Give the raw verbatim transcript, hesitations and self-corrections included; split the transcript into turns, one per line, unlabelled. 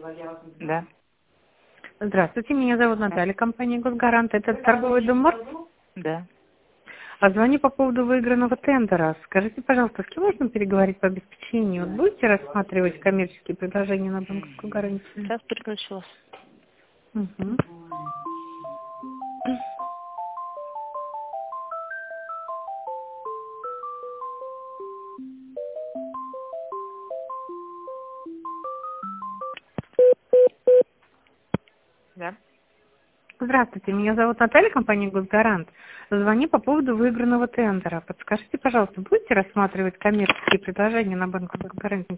Да.
Здравствуйте, меня зовут Наталья, компания «Госгарант». Это торговый дом «Марс».
Да.
А звоню по поводу выигранного тендера. Скажите, пожалуйста, с кем можно переговорить по обеспечению? Вот будете рассматривать коммерческие предложения на банковскую гарантию?
Сейчас переключилась.
Угу.
Да.
Здравствуйте, меня зовут Наталья, компания «Госгарант». Звоню по поводу выигранного тендера. Подскажите, пожалуйста, будете рассматривать коммерческие предложения на банковскую гарантию?